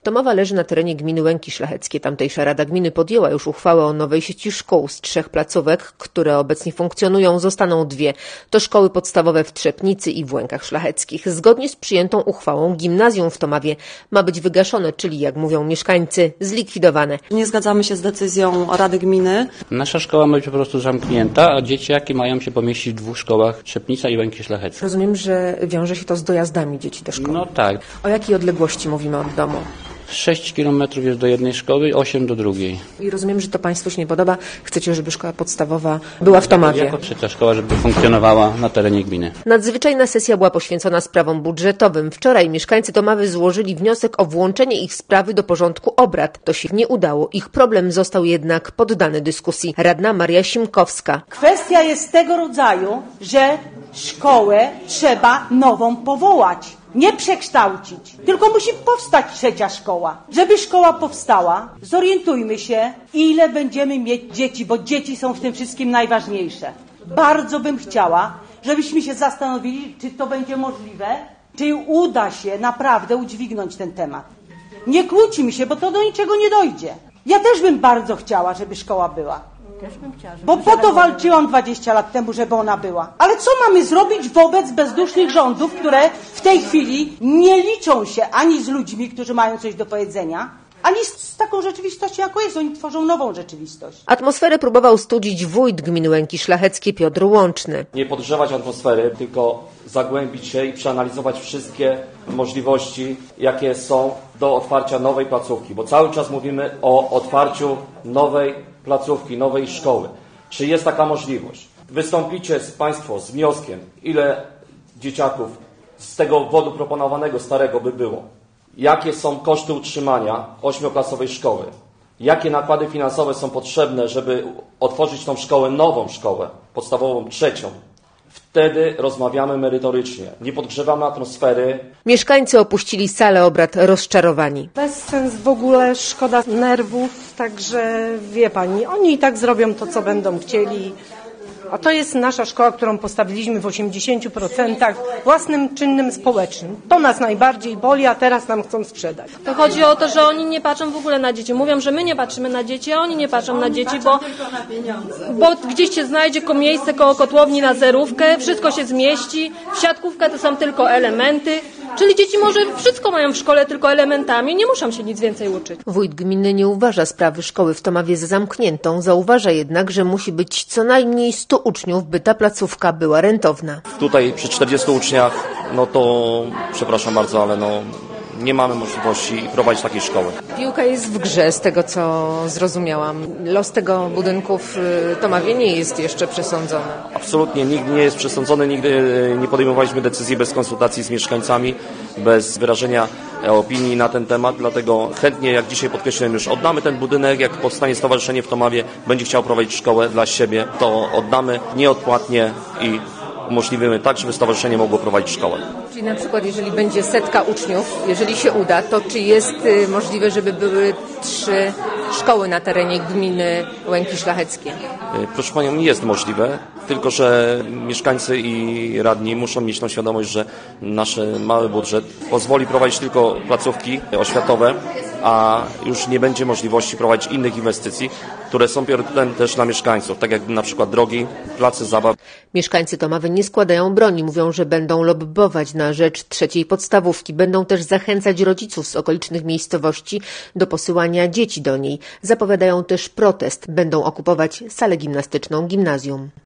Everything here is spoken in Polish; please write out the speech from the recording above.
Tomawa leży na terenie gminy Łęki Szlacheckie. Tamtejsza Rada Gminy podjęła już uchwałę o nowej sieci szkół. Z 3 placówek, które obecnie funkcjonują, zostaną 2. To szkoły podstawowe w Trzepnicy i w Łękach Szlacheckich. Zgodnie z przyjętą uchwałą gimnazjum w Tomawie ma być wygaszone, czyli jak mówią mieszkańcy, zlikwidowane. Nie zgadzamy się z decyzją Rady Gminy. Nasza szkoła ma być po prostu zamknięta, a dzieciaki mają się pomieścić w 2 szkołach, Trzepnica i Łęki Szlacheckie. Rozumiem, że wiąże się to z dojazdami dzieci do szkoły. No tak. O jakiej odległości mówimy od domu? 6 kilometrów jest do jednej szkoły, 8 do drugiej. I rozumiem, że to Państwu się nie podoba. Chcecie, żeby szkoła podstawowa była w Tomawie. Jako 3. szkoła, żeby funkcjonowała na terenie gminy. Nadzwyczajna sesja była poświęcona sprawom budżetowym. Wczoraj mieszkańcy Tomawy złożyli wniosek o włączenie ich sprawy do porządku obrad. To się nie udało. Ich problem został jednak poddany dyskusji. Radna Maria Simkowska. Kwestia jest tego rodzaju, że szkołę trzeba nową powołać. Nie przekształcić, tylko musi powstać 3. szkoła. Żeby szkoła powstała, zorientujmy się, ile będziemy mieć dzieci, bo dzieci są w tym wszystkim najważniejsze. Bardzo bym chciała, żebyśmy się zastanowili, czy to będzie możliwe, czy uda się naprawdę udźwignąć ten temat. Nie kłóćmy się, bo to do niczego nie dojdzie. Ja też bym bardzo chciała, żeby szkoła była. Bo po to walczyłam 20 lat temu, żeby ona była. Ale co mamy zrobić wobec bezdusznych rządów, które w tej chwili nie liczą się ani z ludźmi, którzy mają coś do powiedzenia, ani z taką rzeczywistością, jaką jest. Oni tworzą nową rzeczywistość. Atmosferę próbował studzić wójt gminy Łęki Szlacheckie Piotr Łączny. Nie podgrzewać atmosfery, tylko zagłębić się i przeanalizować wszystkie możliwości, jakie są do otwarcia nowej placówki, bo cały czas mówimy o otwarciu nowej placówki, nowej szkoły. Czy jest taka możliwość? Wystąpicie Państwo z wnioskiem, ile dzieciaków z tego obwodu proponowanego starego by było? Jakie są koszty utrzymania 8-klasowej szkoły? Jakie nakłady finansowe są potrzebne, żeby otworzyć tą szkołę, nową szkołę podstawową, 3. Wtedy rozmawiamy merytorycznie. Nie podgrzewamy atmosfery. Mieszkańcy opuścili salę obrad rozczarowani. Bez sens w ogóle, szkoda nerwów, także wie pani, oni i tak zrobią to, co będą chcieli. A to jest nasza szkoła, którą postawiliśmy w 80% własnym czynnym społecznym. To nas najbardziej boli, a teraz nam chcą sprzedać. To chodzi o to, że oni nie patrzą w ogóle na dzieci. Mówią, że my nie patrzymy na dzieci, a oni nie patrzą na dzieci, bo gdzieś się znajdzie miejsce koło kotłowni na zerówkę, wszystko się zmieści, siatkówka to są tylko elementy. Czyli dzieci może wszystko mają w szkole, tylko elementami, nie muszą się nic więcej uczyć. Wójt gminy nie uważa sprawy szkoły w Tomawie za zamkniętą, zauważa jednak, że musi być co najmniej 100 uczniów, by ta placówka była rentowna. Tutaj przy 40 uczniach, no to przepraszam bardzo, ale nie mamy możliwości prowadzić takiej szkoły. Piłka jest w grze, z tego co zrozumiałam. Los tego budynku w Tomawie nie jest jeszcze przesądzony. Absolutnie, nikt nie jest przesądzony, nigdy nie podejmowaliśmy decyzji bez konsultacji z mieszkańcami, bez wyrażenia opinii na ten temat, dlatego chętnie, jak dzisiaj podkreśliłem, już oddamy ten budynek, jak powstanie stowarzyszenie w Tomawie, będzie chciał prowadzić szkołę dla siebie, to oddamy nieodpłatnie i umożliwimy tak, żeby stowarzyszenie mogło prowadzić szkołę. Czyli na przykład, jeżeli będzie 100 uczniów, jeżeli się uda, to czy jest możliwe, żeby były 3 szkoły na terenie gminy Łęki Szlacheckie? Proszę Panią, nie jest możliwe, tylko że mieszkańcy i radni muszą mieć tą świadomość, że nasz mały budżet pozwoli prowadzić tylko placówki oświatowe, a już nie będzie możliwości prowadzić innych inwestycji, które są priorytetem też dla mieszkańców, tak jak na przykład drogi, place zabaw. Mieszkańcy Tomawy nie składają broni, mówią, że będą lobbować na rzecz 3. podstawówki. Będą też zachęcać rodziców z okolicznych miejscowości do posyłania dzieci do niej. Zapowiadają też protest. Będą okupować salę gimnastyczną gimnazjum.